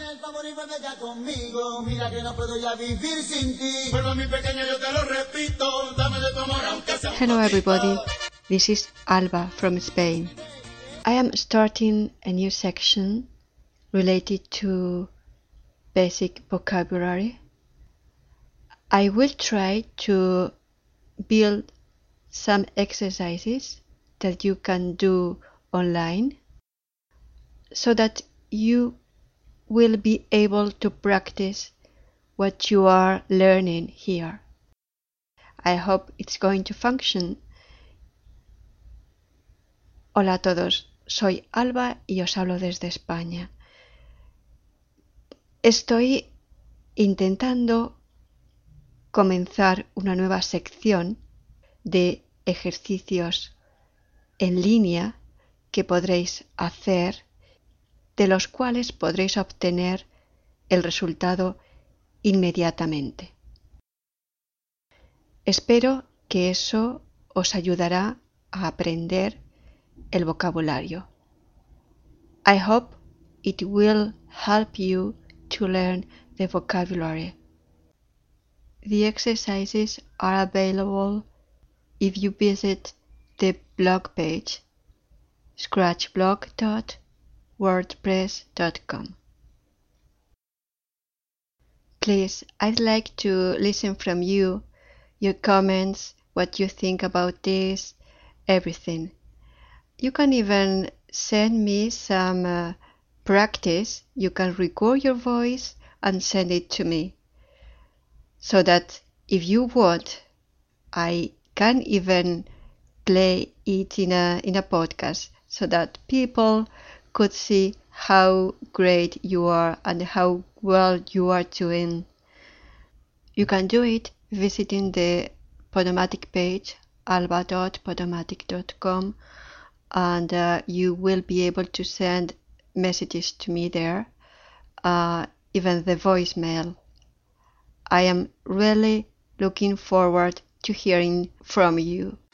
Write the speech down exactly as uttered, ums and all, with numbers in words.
el favor y vuelve ya conmigo. Mira que no puedo ya vivir sin ti. Vuelve mi pequeña, yo te lo repito. Dame de tu amor aunque sea un Hello poquito. everybody, this is Alba from Spain. I am starting a new section related to basic vocabulary. I will try to build some exercises that you can do online so that you will be able to practice what you are learning here. I hope it's going to function. Hola a todos, soy Alba y os hablo desde España. Estoy intentando comenzar una nueva sección de ejercicios en línea que podréis hacer, de los cuales podréis obtener el resultado inmediatamente. Espero que eso os ayudará a aprender el vocabulario. I hope it will help you to learn the vocabulary. The exercises are available if you visit the blog page scratchblog dot wordpress dot com. Please, I'd like to listen from you, your comments, what you think about this, everything. You can even send me some uh, practice. You can record your voice and send it to me, so that if you want, I can even play it in a in a podcast, so that people could see how great you are and how well you are doing. You can do it visiting the Podomatic page, alba dot podomatic dot com, and uh, you will be able to send messages to me there, uh, even the voicemail. I am really looking forward to hearing from you.